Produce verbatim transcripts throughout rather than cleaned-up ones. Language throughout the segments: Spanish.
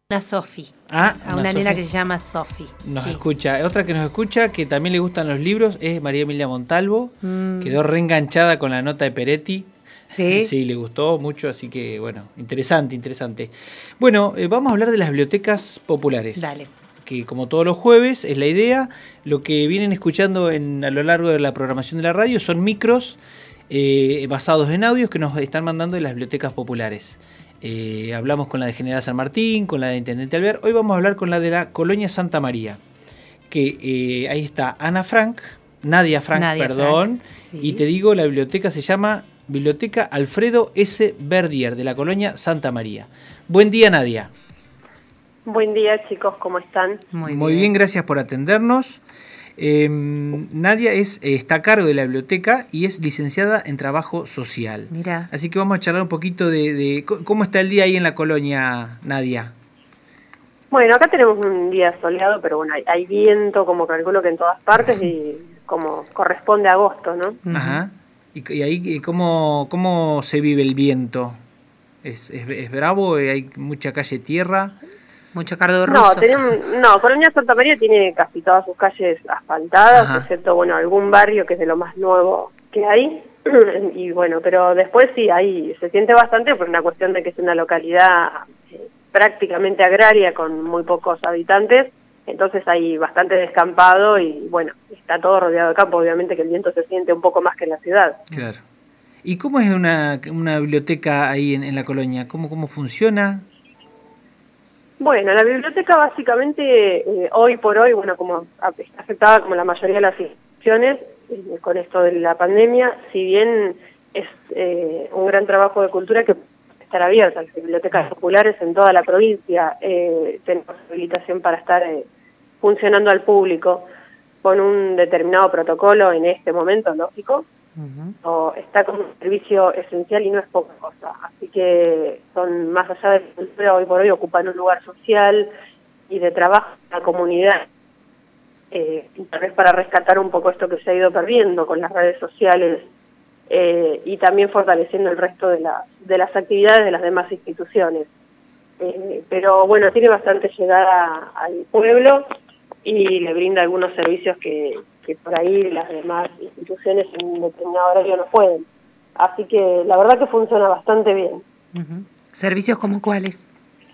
Una Sofi, Ah, a una una nena Sofi. que se llama Sofi. Nos sí. escucha. Otra que nos escucha, que también le gustan los libros, es María Emilia Montalvo. Mm. Quedó reenganchada con la nota de Peretti. ¿Sí? Sí, le gustó mucho, así que bueno, interesante, interesante. Bueno, eh, vamos a hablar de las bibliotecas populares. Dale. Que como todos los jueves es la idea. Lo que vienen escuchando en, a lo largo de la programación de la radio son micros eh, basados en audios que nos están mandando de las bibliotecas populares. Eh, hablamos con la de General San Martín, con la de Intendente Alvear. Hoy vamos a hablar con la de la Colonia Santa María. Que eh, ahí está Ana Frank, Nadia Frank, Nadia perdón. Frank, sí. Y te digo, la biblioteca se llama Biblioteca Alfredo S. Verdier, de la Colonia Santa María. Buen día, Nadia. Buen día, chicos, ¿cómo están? Muy, Muy bien. bien. Gracias por atendernos. Eh, Nadia es, eh, está a cargo de la biblioteca y es licenciada en trabajo social. Mirá. Así que vamos a charlar un poquito de, de cómo está el día ahí en la colonia, Nadia. Bueno, acá tenemos un día soleado, pero bueno, hay, hay viento, como calculo que en todas partes, y como corresponde a agosto, ¿no? Ujú. Ajá. ¿Y, y ahí cómo, cómo se vive el viento? ¿Es, es, es bravo? ¿Hay mucha calle tierra? Mucho cardo No, ruso. tenemos, no, Colonia Santa María tiene casi todas sus calles asfaltadas, Ajá. excepto, bueno, algún barrio que es de lo más nuevo que hay. Y bueno, pero después sí, ahí se siente bastante por una cuestión de que es una localidad eh, prácticamente agraria con muy pocos habitantes, entonces hay bastante descampado y bueno, está todo rodeado de campo, obviamente que el viento se siente un poco más que en la ciudad. Claro. ¿Y cómo es una, una biblioteca ahí en, en la colonia? ¿Cómo, cómo funciona? Bueno, la biblioteca básicamente, eh, hoy por hoy, bueno, como está afectada como la mayoría de las instituciones eh, con esto de la pandemia, si bien es eh, un gran trabajo de cultura que estar abierta, las bibliotecas populares en toda la provincia, eh, tenemos habilitación para estar eh, funcionando al público con un determinado protocolo en este momento, lógico, Ujú. o está como un servicio esencial y no es poca cosa. Así que son, más allá de la cultura, hoy por hoy ocupan un lugar social y de trabajo en la comunidad, eh, y tal vez para rescatar un poco esto que se ha ido perdiendo con las redes sociales, eh, y también fortaleciendo el resto de, la, de las actividades de las demás instituciones. Eh, pero bueno, tiene bastante llegada al pueblo y le brinda algunos servicios que, que por ahí las demás instituciones en un determinado horario no pueden. Así que la verdad que funciona bastante bien. Ujú. ¿Servicios como cuáles?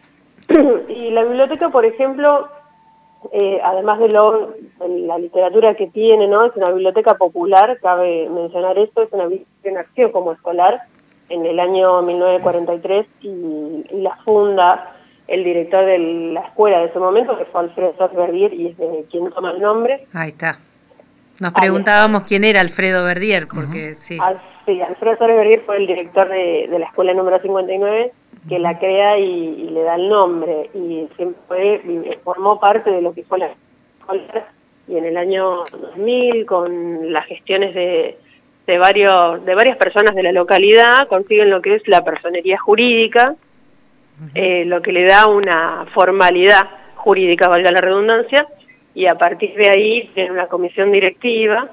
Y la biblioteca, por ejemplo, eh, además de, lo, de la literatura que tiene, ¿no? Es una biblioteca popular, cabe mencionar esto, es una biblioteca que nació como escolar en el año mil novecientos cuarenta y tres y, y la funda el director de la escuela de ese momento, que fue Alfredo Verdier, y es de quien toma el nombre. Ahí está. Nos Ahí preguntábamos quién era Alfredo Verdier, porque Ujú. sí. Al, sí, Alfredo Verdier fue el director de, de la escuela número cincuenta y nueve, que la crea y, y le da el nombre, y siempre fue, y formó parte de lo que fue la escuela, y en el año dos mil, con las gestiones de, de, varios, de varias personas de la localidad, consiguen lo que es la personería jurídica, eh, lo que le da una formalidad jurídica, valga la redundancia, y a partir de ahí tiene una comisión directiva,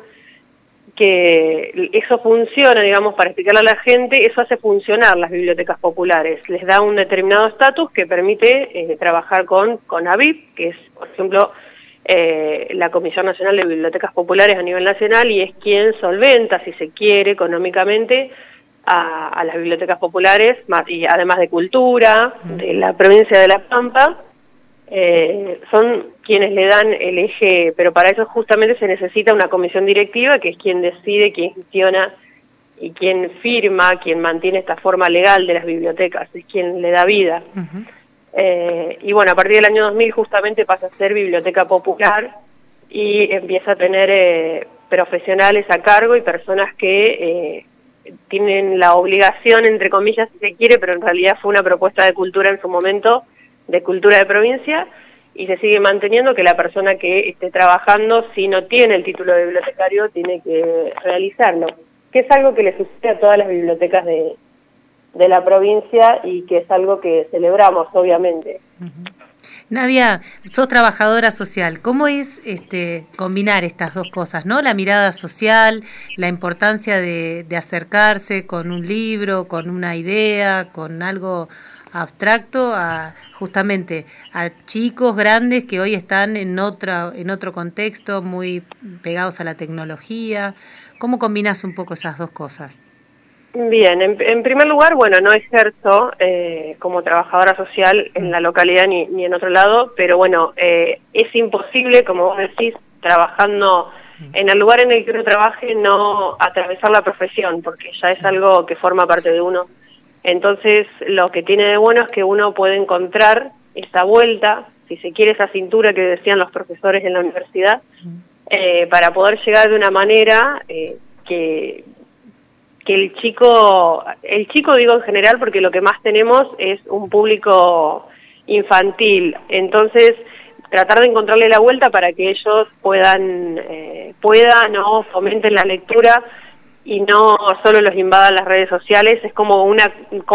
que eso funciona, digamos, para explicarle a la gente, eso hace funcionar las bibliotecas populares, les da un determinado estatus que permite eh, trabajar con CONABIP, que es, por ejemplo, eh, la Comisión Nacional de Bibliotecas Populares a nivel nacional, y es quien solventa, si se quiere, económicamente, a, a las bibliotecas populares, más, y además de cultura, de la provincia de La Pampa. Eh, son quienes le dan el eje, pero para eso justamente se necesita una comisión directiva que es quien decide, quien gestiona y quien firma, quien mantiene esta forma legal de las bibliotecas, es quien le da vida. Ujú. Eh, y bueno, a partir del año dos mil justamente pasa a ser biblioteca popular y empieza a tener eh, profesionales a cargo y personas que eh, tienen la obligación, entre comillas, si se quiere, pero en realidad fue una propuesta de cultura en su momento, de cultura de provincia, y se sigue manteniendo que la persona que esté trabajando, si no tiene el título de bibliotecario, tiene que realizarlo, que es algo que le sucede a todas las bibliotecas de, de la provincia y que es algo que celebramos, obviamente. Ujú. Nadia, sos trabajadora social. ¿Cómo es este combinar estas dos cosas, ¿no? La mirada social, la importancia de, de acercarse con un libro, con una idea, con algo abstracto a justamente a chicos grandes que hoy están en otra, en otro contexto, muy pegados a la tecnología. ¿Cómo combinás un poco esas dos cosas? Bien, en, en primer lugar, bueno, no ejerzo eh, como trabajadora social en la localidad ni, ni en otro lado, pero bueno, eh, es imposible, como vos decís, trabajando en el lugar en el que uno trabaje, no atravesar la profesión, porque ya es algo que forma parte de uno. Entonces, lo que tiene de bueno es que uno puede encontrar esa vuelta, si se quiere, esa cintura que decían los profesores en la universidad, eh, para poder llegar de una manera eh, que... que el chico, el chico digo en general porque lo que más tenemos es un público infantil, entonces tratar de encontrarle la vuelta para que ellos puedan, eh, puedan o fomenten la lectura y no solo los invadan las redes sociales, es como una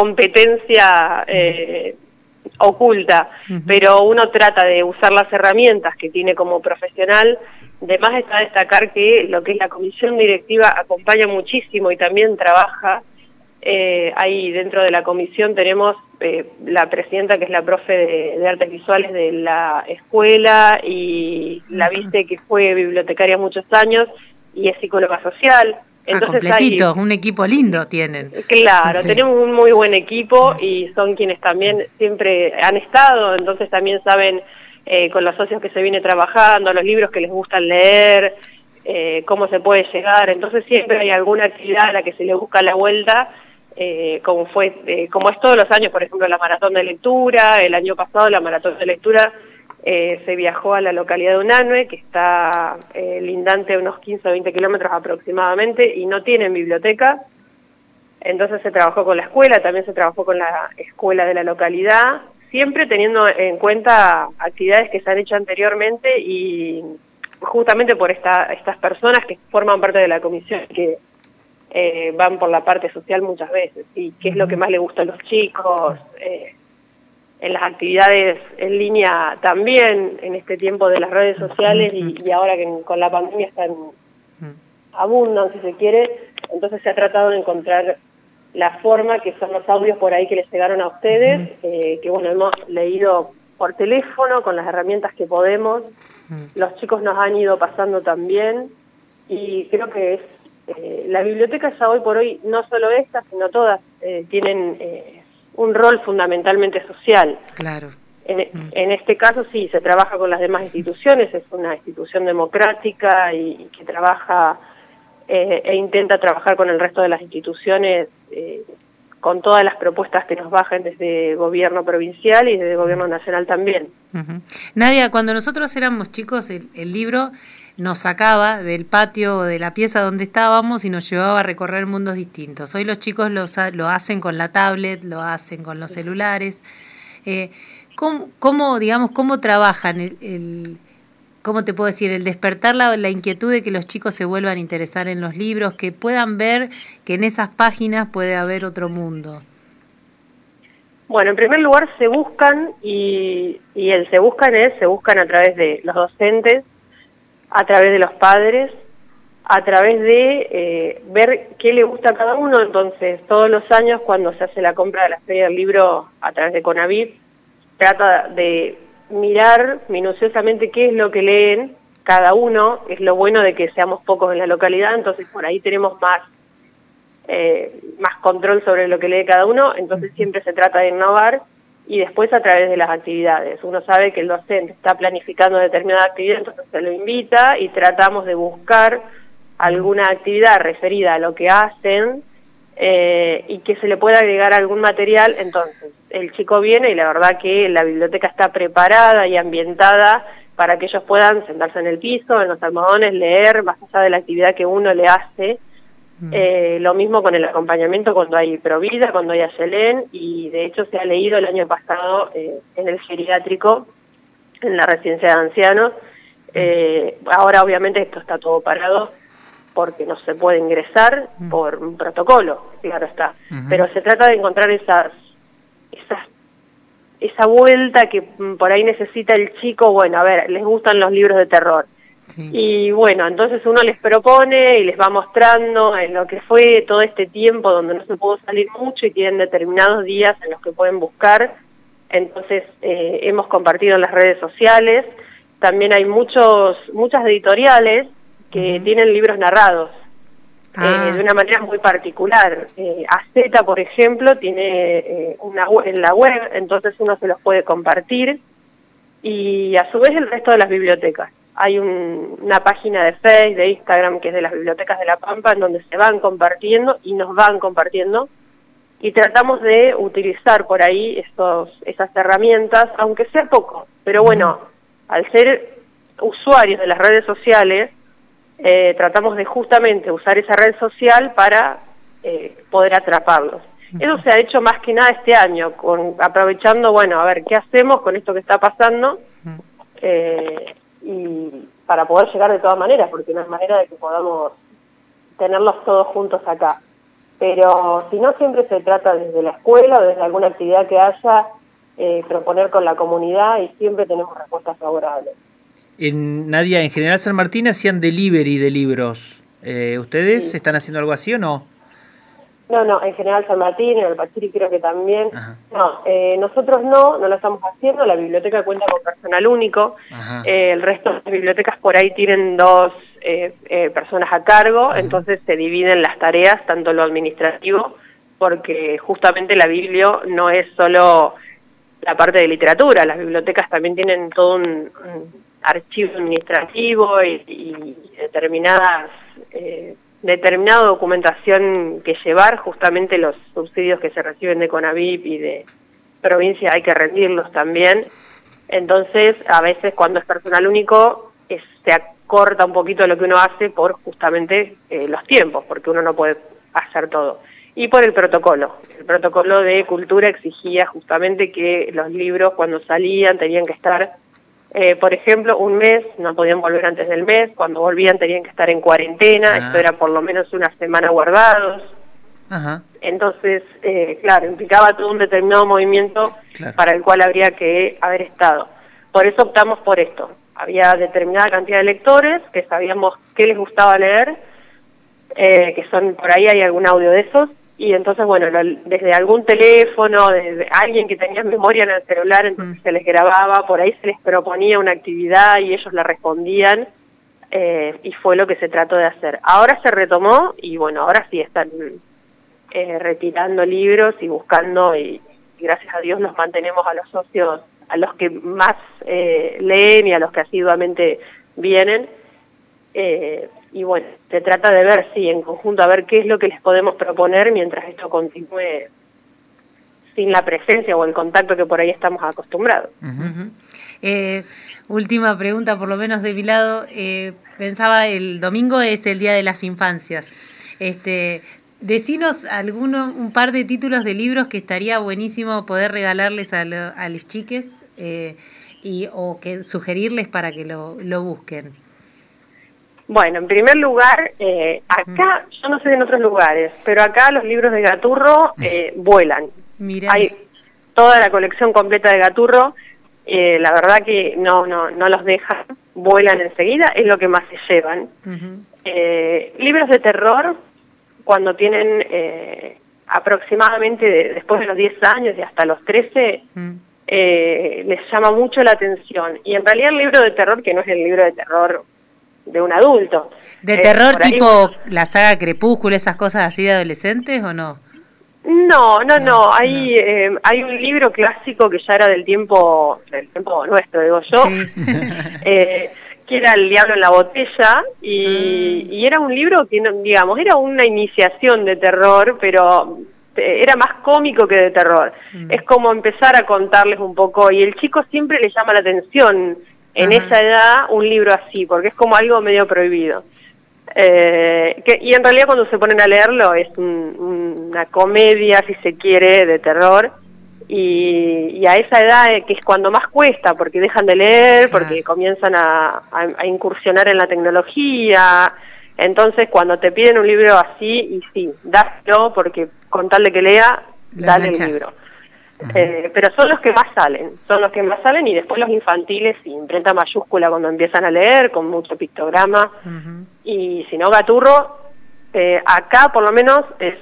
competencia eh, oculta, uh-huh. Pero uno trata de usar las herramientas que tiene como profesional. Además está destacar que lo que es la comisión directiva acompaña muchísimo y también trabaja. Eh, ahí dentro de la comisión tenemos eh, la presidenta que es la profe de, de artes visuales de la escuela y la viste que fue bibliotecaria muchos años y es psicóloga social. Entonces, ah, completito, hay, un equipo lindo tienen. Claro, sí. Tenemos un muy buen equipo y son quienes también siempre han estado, entonces también saben eh, con los socios que se viene trabajando, los libros que les gustan leer, eh, cómo se puede llegar, entonces siempre hay alguna actividad a la que se le busca la vuelta, eh, como fue, eh, como es todos los años, por ejemplo la maratón de lectura, el año pasado la maratón de lectura Eh, se viajó a la localidad de Unanue, que está eh, lindante a unos quince o veinte kilómetros aproximadamente, y no tienen biblioteca. Entonces se trabajó con la escuela, también se trabajó con la escuela de la localidad, siempre teniendo en cuenta actividades que se han hecho anteriormente y justamente por esta, estas personas que forman parte de la comisión, que eh, van por la parte social muchas veces, y qué es lo que más le gusta a los chicos, eh, en las actividades en línea también, en este tiempo de las redes sociales y, y ahora que con la pandemia están abundan, si se quiere, entonces se ha tratado de encontrar la forma, que son los audios por ahí que les llegaron a ustedes, eh, que bueno, hemos leído por teléfono con las herramientas que podemos, los chicos nos han ido pasando también, y creo que es, eh, la biblioteca ya hoy por hoy, no solo esta, sino todas, eh, tienen... Eh, un rol fundamentalmente social. Claro. En, mm. en este caso sí, se trabaja con las demás instituciones, es una institución democrática y, y que trabaja eh, e intenta trabajar con el resto de las instituciones eh, con todas las propuestas que nos bajen desde gobierno provincial y desde gobierno nacional también. Uh-huh. Nadia, cuando nosotros éramos chicos, el, el libro nos sacaba del patio o de la pieza donde estábamos y nos llevaba a recorrer mundos distintos. Hoy los chicos lo, lo hacen con la tablet, lo hacen con los celulares. Eh, ¿cómo, cómo, digamos, cómo trabajan el, el, cómo te puedo decir, el despertar la, la inquietud de que los chicos se vuelvan a interesar en los libros, que puedan ver que en esas páginas puede haber otro mundo? Bueno, en primer lugar se buscan y, y el se buscan es, se buscan a través de los docentes, a través de los padres, a través de eh, ver qué le gusta a cada uno. Entonces, todos los años cuando se hace la compra de la Feria del Libro a través de CONAVIP, trata de mirar minuciosamente qué es lo que leen cada uno. Es lo bueno de que seamos pocos en la localidad, entonces por ahí tenemos más, eh, más control sobre lo que lee cada uno, entonces siempre se trata de innovar. Y después a través de las actividades. Uno sabe que el docente está planificando determinada actividad, entonces se lo invita y tratamos de buscar alguna actividad referida a lo que hacen eh, y que se le pueda agregar algún material. Entonces el chico viene y la verdad que la biblioteca está preparada y ambientada para que ellos puedan sentarse en el piso, en los almohadones, leer más allá de la actividad que uno le hace. Eh, lo mismo con el acompañamiento cuando hay Provida, cuando hay Ayelén, y de hecho se ha leído el año pasado eh, en el geriátrico, en la residencia de ancianos. Eh, ahora obviamente esto está todo parado porque no se puede ingresar por un protocolo, claro está, uh-huh. Pero se trata de encontrar esas, esas esa vuelta que por ahí necesita el chico. Bueno, a ver, les gustan los libros de terror, Sí. Y bueno, entonces uno les propone y les va mostrando en lo que fue todo este tiempo donde no se pudo salir mucho y tienen determinados días en los que pueden buscar. Entonces eh, hemos compartido en las redes sociales. También hay muchos muchas editoriales que uh-huh. tienen libros narrados ah. eh, de una manera muy particular. Eh, A Z, por ejemplo, tiene eh, una web, en la web, entonces uno se los puede compartir. Y a su vez el resto de las bibliotecas. Hay un, una página de Facebook, de Instagram, que es de las bibliotecas de La Pampa, en donde se van compartiendo y nos van compartiendo. Y tratamos de utilizar por ahí estos, esas herramientas, aunque sea poco. Pero bueno, al ser usuarios de las redes sociales, eh, tratamos de justamente usar esa red social para eh, poder atraparlos. Eso se ha hecho más que nada este año, con aprovechando, bueno, a ver, ¿qué hacemos con esto que está pasando? Eh, y para poder llegar de todas maneras, porque no hay manera de que podamos tenerlos todos juntos acá. Pero si no, siempre se trata desde la escuela o desde alguna actividad que haya, eh, proponer con la comunidad y siempre tenemos respuestas favorables. En Nadia, en General San Martín hacían delivery de libros. Eh, ¿Ustedes sí. están haciendo algo así o no? No, no, en General San Martín, en el Pachiri creo que también. Ajá. No, eh, nosotros no, no lo estamos haciendo. La biblioteca cuenta con personal único. Eh, el resto de las bibliotecas por ahí tienen dos eh, eh, personas a cargo, Ajá. entonces se dividen las tareas, tanto lo administrativo, porque justamente la biblio no es solo la parte de literatura, las bibliotecas también tienen todo un, un archivo administrativo y, y determinadas... Eh, determinada documentación que llevar, justamente los subsidios que se reciben de CONAVIP y de provincia hay que rendirlos también. Entonces, a veces cuando es personal único, es, se acorta un poquito lo que uno hace por justamente eh, los tiempos, porque uno no puede hacer todo. Y por el protocolo. El protocolo de cultura exigía justamente que los libros cuando salían tenían que estar... Eh, por ejemplo, un mes, no podían volver antes del mes, cuando volvían tenían que estar en cuarentena, ah. esto era por lo menos una semana guardados. Ajá. Entonces, eh, claro, implicaba todo un determinado movimiento claro. para el cual habría que haber estado. Por eso optamos por esto. Había determinada cantidad de lectores que sabíamos qué les gustaba leer, eh, que son, por ahí hay algún audio de esos, y entonces, bueno, lo, desde algún teléfono, desde alguien que tenía memoria en el celular, entonces mm. se les grababa, por ahí se les proponía una actividad y ellos la respondían, eh, y fue lo que se trató de hacer. Ahora se retomó y, bueno, ahora sí están eh, retirando libros y buscando, y, y gracias a Dios los mantenemos a los socios, a los que más eh, leen y a los que asiduamente vienen, eh, y bueno, se trata de ver, sí, en conjunto, a ver qué es lo que les podemos proponer mientras esto continúe sin la presencia o el contacto que por ahí estamos acostumbrados. Uh-huh. Eh, última pregunta, por lo menos de mi lado. Eh, pensaba, el domingo es el Día de las Infancias. Este, decinos alguno, un par de títulos de libros que estaría buenísimo poder regalarles a, lo, a los chiques eh, y, o que sugerirles para que lo, lo busquen. Bueno, en primer lugar, eh, acá, yo no sé en otros lugares, pero acá los libros de Gaturro eh, vuelan. Mirá. Hay toda la colección completa de Gaturro, eh, la verdad que no no no los dejan, vuelan enseguida, es lo que más se llevan. Uh-huh. Eh, libros de terror, cuando tienen eh, aproximadamente de, después de los diez años y hasta los trece, uh-huh. eh, les llama mucho la atención. Y en realidad el libro de terror, que no es el libro de terror de un adulto. ¿De eh, terror tipo ahí, la saga Crepúsculo, esas cosas así de adolescentes o no? No, no, no. no. Hay, no. Eh, hay un libro clásico que ya era del tiempo, del tiempo nuestro, digo yo, sí. eh, que era El Diablo en la Botella, y, mm. y era un libro que, digamos, era una iniciación de terror, pero era más cómico que de terror. Mm. Es como empezar a contarles un poco, y el chico siempre le llama la atención en Ajá. esa edad un libro así, porque es como algo medio prohibido. Eh, que, y en realidad cuando se ponen a leerlo es un, una comedia, si se quiere, de terror, y, y a esa edad que es cuando más cuesta, porque dejan de leer, claro. porque comienzan a, a, a incursionar en la tecnología. Entonces cuando te piden un libro así, y sí, dáselo, porque con tal de que lea, la dale el libro. Uh-huh. Eh, pero son los que más salen, son los que más salen y después los infantiles, imprenta mayúscula cuando empiezan a leer, con mucho pictograma, uh-huh. Y si no, Gaturro, eh, acá por lo menos es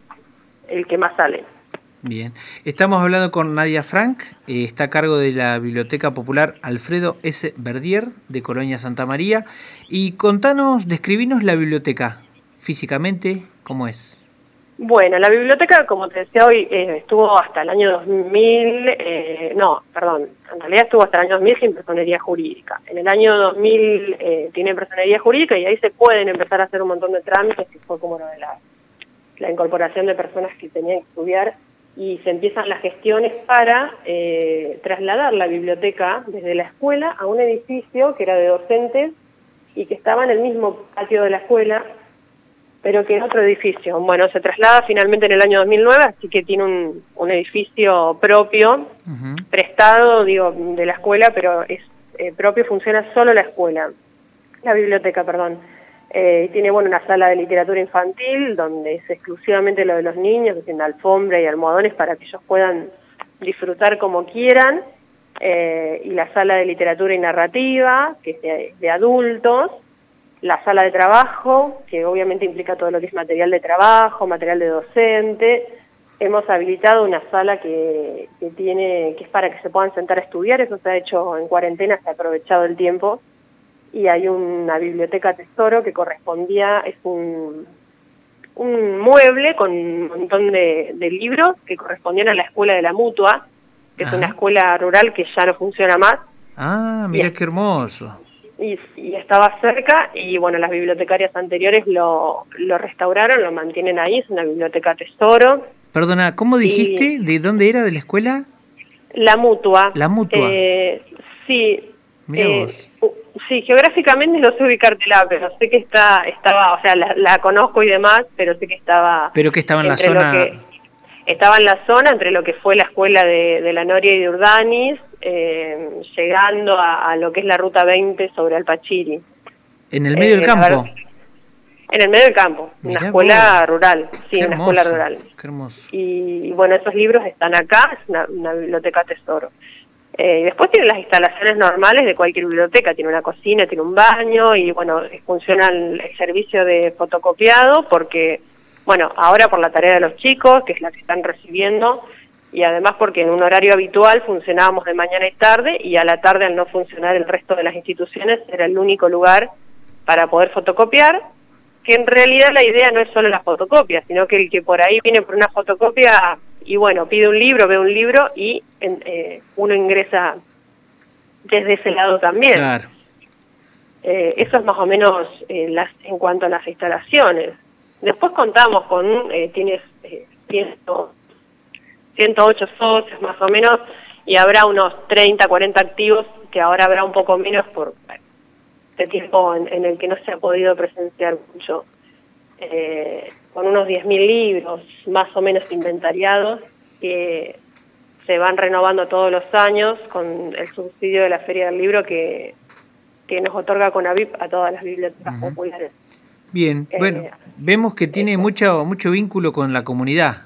el que más sale. Bien, estamos hablando con Nadia Frank, eh, está a cargo de la Biblioteca Popular Alfredo S. Verdier de Colonia Santa María. Y contanos, describinos la biblioteca físicamente, ¿cómo es? Bueno, la biblioteca, como te decía hoy, eh, estuvo hasta el año dos mil, eh, no, perdón, en realidad estuvo hasta el año dos mil sin personería jurídica. En el año dos mil eh, tiene personería jurídica y ahí se pueden empezar a hacer un montón de trámites, que fue como lo de la, la incorporación de personas que tenían que estudiar, y se empiezan las gestiones para eh, trasladar la biblioteca desde la escuela a un edificio que era de docentes y que estaba en el mismo patio de la escuela, pero que en otro edificio. Bueno, se traslada finalmente en el año dos mil nueve, así que tiene un, un edificio propio, uh-huh. prestado, digo, de la escuela, pero es eh, propio, funciona solo la escuela, la biblioteca, perdón. Eh, tiene, bueno, una sala de literatura infantil, donde es exclusivamente lo de los niños, que tiene alfombra y almohadones para que ellos puedan disfrutar como quieran, eh, y la sala de literatura y narrativa, que es de, de adultos, la sala de trabajo, que obviamente implica todo lo que es material de trabajo, material de docente. Hemos habilitado una sala que, que tiene, que es para que se puedan sentar a estudiar, eso se ha hecho en cuarentena, se ha aprovechado el tiempo, y hay una biblioteca tesoro que correspondía, es un, un mueble con un montón de, de libros que correspondían a la escuela de la Mutua, que Ajá. es una escuela rural que ya no funciona más. Ah, mira qué hermoso. Y, y estaba cerca, y bueno, las bibliotecarias anteriores lo, lo restauraron, lo mantienen ahí, es una biblioteca tesoro. Perdona, ¿cómo dijiste? Y, ¿de dónde era? ¿De la escuela? La Mutua. La Mutua. Eh, sí. Mirá eh, vos. Sí, geográficamente no sé ubicártela, pero sé que está, estaba, o sea, la, la conozco y demás, pero sé que estaba... Pero que estaba en la zona... Que, estaba en la zona entre lo que fue la escuela de, de la Noria y de Urdanis, eh, llegando a, a lo que es la ruta veinte sobre Alpachiri. ¿En el medio eh, del campo? Ver, en el medio del campo, Mirá una escuela vos. rural, sí, Qué una hermoso, escuela rural. Qué hermoso. Y, y bueno, esos libros están acá, es una, una biblioteca tesoro. Eh, después tiene las instalaciones normales de cualquier biblioteca, tiene una cocina, tiene un baño y bueno, funciona el, el servicio de fotocopiado porque, bueno, ahora por la tarea de los chicos, que es la que están recibiendo, y además porque en un horario habitual funcionábamos de mañana y tarde, y a la tarde al no funcionar el resto de las instituciones era el único lugar para poder fotocopiar, que en realidad la idea no es solo la fotocopia, sino que el que por ahí viene por una fotocopia... Y bueno, pide un libro, ve un libro y en, eh, uno ingresa desde ese lado también. Claro. Eh, eso es más o menos eh, las, en cuanto a las instalaciones. Después contamos con, eh, tienes eh, ciento, ciento ocho socios más o menos, y habrá unos treinta, cuarenta activos, que ahora habrá un poco menos por este tiempo en, en el que no se ha podido presenciar mucho. Eh, con unos diez mil libros más o menos inventariados que se van renovando todos los años con el subsidio de la Feria del Libro que, que nos otorga Conavip a todas las bibliotecas uh-huh. populares. Bien, eh, bueno, vemos que tiene eso. mucho mucho vínculo con la comunidad.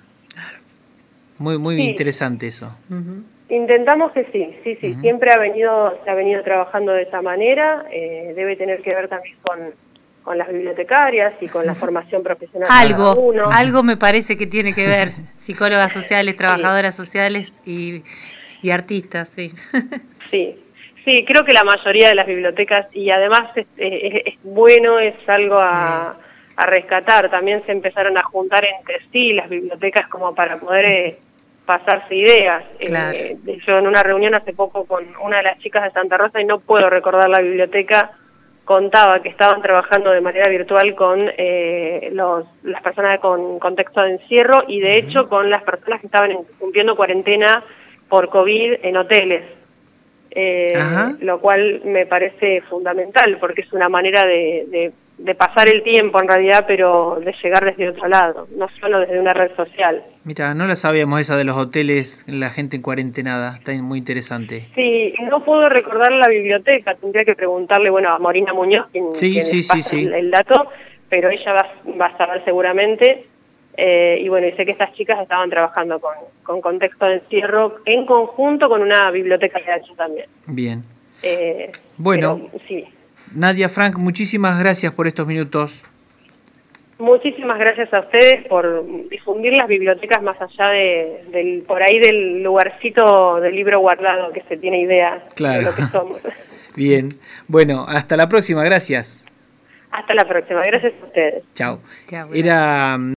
Muy muy sí. interesante eso. Uh-huh. Intentamos que sí, sí, sí, uh-huh. siempre ha venido se ha venido trabajando de esa manera, eh, debe tener que ver también con con las bibliotecarias y con la formación profesional. Algo, de uno. algo me parece que tiene que ver, psicólogas sociales, trabajadoras sí. sociales y, y artistas, sí. Sí, sí, creo que la mayoría de las bibliotecas, y además es, es, es bueno, es algo a, sí. a rescatar, también se empezaron a juntar entre sí las bibliotecas como para poder eh, pasarse ideas. Claro. Eh, yo en una reunión hace poco con una de las chicas de Santa Rosa, y no puedo recordar la biblioteca, contaba que estaban trabajando de manera virtual con eh, los, las personas con contexto de encierro y de hecho con las personas que estaban cumpliendo cuarentena por COVID en hoteles, eh, lo cual me parece fundamental porque es una manera de, de, de pasar el tiempo en realidad, pero de llegar desde otro lado, no solo desde una red social. Mira, no la sabíamos esa de los hoteles, la gente en cuarentenada, está muy interesante. Sí, no puedo recordar la biblioteca, tendría que preguntarle, bueno, a Morina Muñoz, quien, sí, quien sí, pasa sí, sí. El, el dato, pero ella va, va a saber seguramente. Eh, y bueno, y sé que estas chicas estaban trabajando con, con Contexto de Encierro en conjunto con una biblioteca de H también. Bien. Eh, bueno, pero, sí. Nadia, Frank, muchísimas gracias por estos minutos. Muchísimas gracias a ustedes por difundir las bibliotecas más allá de, del por ahí del lugarcito del libro guardado que se tiene idea claro. de lo que somos. Bien. Bueno, hasta la próxima. Gracias. Hasta la próxima. Gracias a ustedes. Chao. Chao, Era